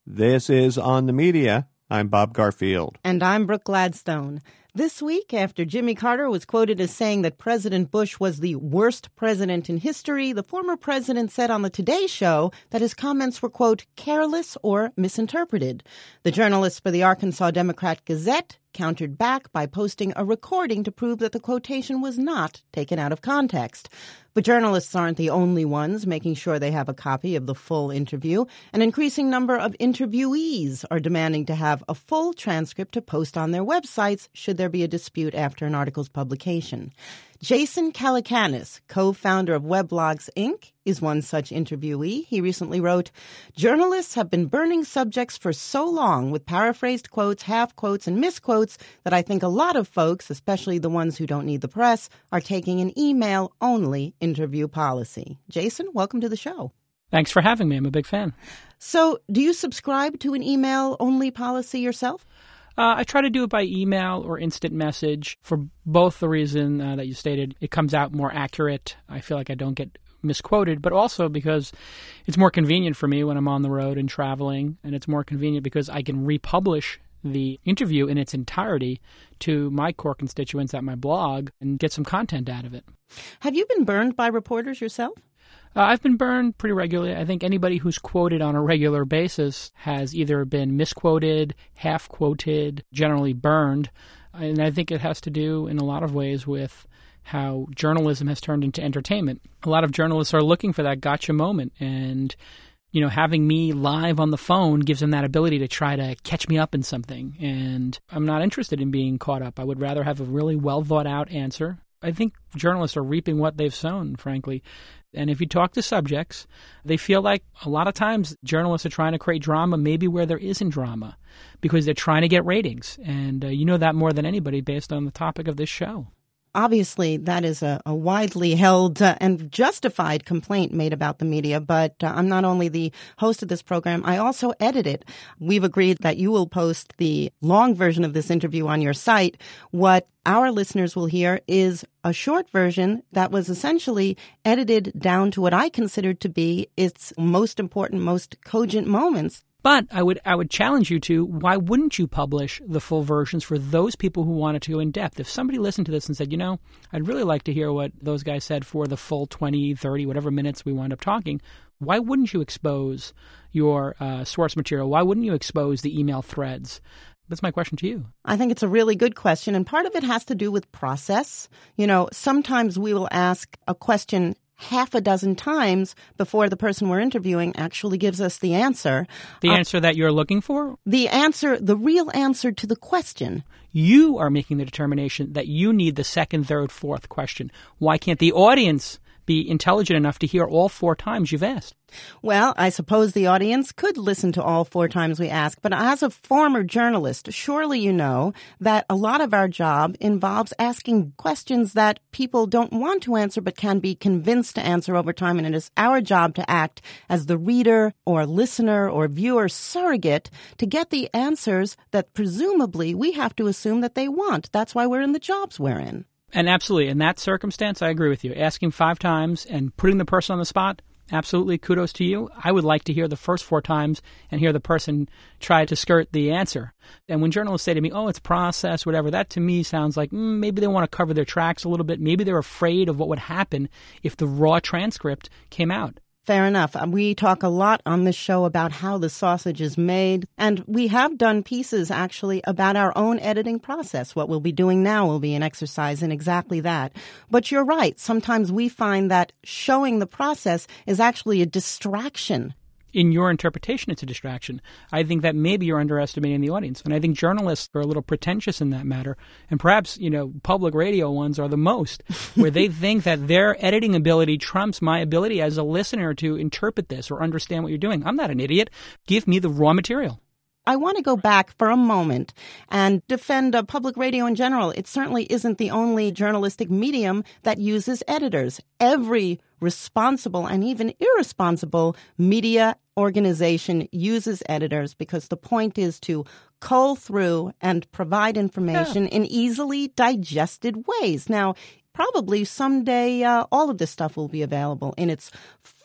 This is On the Media. I'm Bob Garfield. And I'm Brooke Gladstone. This week, after Jimmy Carter was quoted as saying that President Bush was the worst president in history, the former president said on the Today Show that his comments were, quote, careless or misinterpreted. The journalist for the Arkansas Democrat-Gazette countered back by posting a recording to prove that the quotation was not taken out of context. But journalists aren't the only ones making sure they have a copy of the full interview. An increasing number of interviewees are demanding to have a full transcript to post on their websites should there be a dispute after an article's publication. Jason Calacanis, co-founder of Weblogs, Inc., is one such interviewee. He recently wrote, "Journalists have been burning subjects for so long with paraphrased quotes, half quotes, and misquotes that I think a lot of folks, especially the ones who don't need the press, are taking an email-only interview policy." Jason, welcome to the show. Thanks for having me. I'm a big fan. So, do you subscribe to an email-only policy yourself? I try to do it by email or instant message for both the reason that you stated. It comes out more accurate. I feel like I don't get misquoted, but also because it's more convenient for me when I'm on the road and traveling, and it's more convenient because I can republish the interview in its entirety to my core constituents at my blog and get some content out of it. Have you been burned by reporters yourself? I've been burned pretty regularly. I think anybody who's quoted on a regular basis has either been misquoted, half-quoted, generally burned. And I think it has to do in a lot of ways with how journalism has turned into entertainment. A lot of journalists are looking for that gotcha moment. And, you know, having me live on the phone gives them that ability to try to catch me up in something. And I'm not interested in being caught up. I would rather have a really well-thought-out answer. I think journalists are reaping what they've sown, frankly. And if you talk to subjects, they feel like a lot of times journalists are trying to create drama maybe where there isn't drama because they're trying to get ratings. And you know that more than anybody based on the topic of this show. Obviously, that is a widely held and justified complaint made about the media, but I'm not only the host of this program, I also edit it. We've agreed that you will post the long version of this interview on your site. What our listeners will hear is a short version that was essentially edited down to what I considered to be its most important, most cogent moments. But I would challenge you to, why wouldn't you publish the full versions for those people who wanted to go in depth? If somebody listened to this and said, you know, I'd really like to hear what those guys said for the full 20, 30, whatever minutes we wind up talking, why wouldn't you expose your source material? Why wouldn't you expose the email threads? That's my question to you. I think it's a really good question, and part of it has to do with process. You know, sometimes we will ask a question half a dozen times before the person we're interviewing actually gives us the answer. The answer that you're looking for? The answer, the real answer to the question. You are making the determination that you need the second, third, fourth question. Why can't the audience be intelligent enough to hear all 4 times you've asked? Well, I suppose the audience could listen to all 4 times we ask, but as a former journalist, surely you know that a lot of our job involves asking questions that people don't want to answer but can be convinced to answer over time, and it is our job to act as the reader or listener or viewer surrogate to get the answers that presumably we have to assume that they want. That's why we're in the jobs we're in. And absolutely, in that circumstance, I agree with you. Asking 5 times and putting the person on the spot, absolutely, kudos to you. I would like to hear the first 4 times and hear the person try to skirt the answer. And when journalists say to me, oh, it's process, whatever, that to me sounds like maybe they want to cover their tracks a little bit. Maybe they're afraid of what would happen if the raw transcript came out. Fair enough. We talk a lot on this show about how the sausage is made, and we have done pieces actually about our own editing process. What we'll be doing now will be an exercise in exactly that. But you're right. Sometimes we find that showing the process is actually a distraction. In your interpretation, it's a distraction. I think that maybe you're underestimating the audience. And I think journalists are a little pretentious in that matter. And perhaps, you know, public radio ones are the most, where they think that their editing ability trumps my ability as a listener to interpret this or understand what you're doing. I'm not an idiot. Give me the raw material. I want to go back for a moment and defend public radio in general. It certainly isn't the only journalistic medium that uses editors. Every responsible and even irresponsible media organization uses editors because the point is to cull through and provide information in easily digested ways. Now, probably someday all of this stuff will be available in its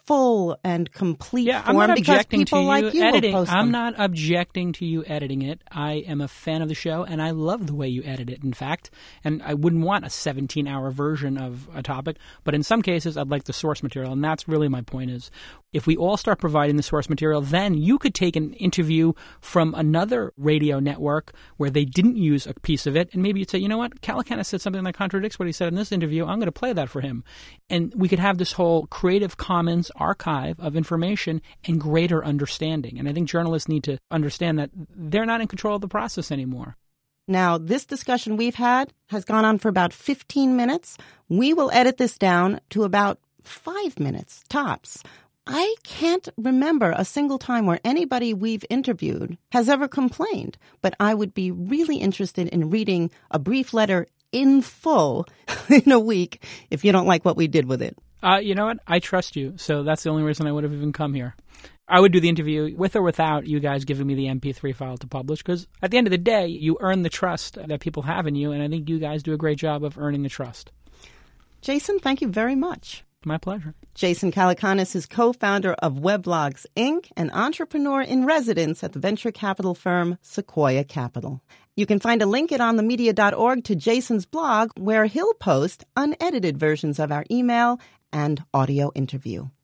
full and complete Yeah, form I'm not because objecting people to like you editing. will post I'm them. not objecting to you editing it. I am a fan of the show, and I love the way you edit it, in fact. And I wouldn't want a 17-hour version of a topic, but in some cases, I'd like the source material, and that's really my point is, if we all start providing the source material, then you could take an interview from another radio network where they didn't use a piece of it, and maybe you'd say, you know what, Calacanis said something that contradicts what he said in this interview. I'm going to play that for him. And we could have this whole Creative Commons archive of information and greater understanding. And I think journalists need to understand that they're not in control of the process anymore. Now, this discussion we've had has gone on for about 15 minutes. We will edit this down to about 5 minutes, tops. I can't remember a single time where anybody we've interviewed has ever complained, but I would be really interested in reading a brief letter in full in a week if you don't like what we did with it. You know what? I trust you, so that's the only reason I would have even come here. I would do the interview with or without you guys giving me the MP3 file to publish, because at the end of the day, you earn the trust that people have in you, and I think you guys do a great job of earning the trust. Jason, thank you very much. My pleasure. Jason Calacanis is co-founder of Weblogs, Inc., an entrepreneur in residence at the venture capital firm Sequoia Capital. You can find a link at onthemedia.org to Jason's blog, where he'll post unedited versions of our email and audio interview.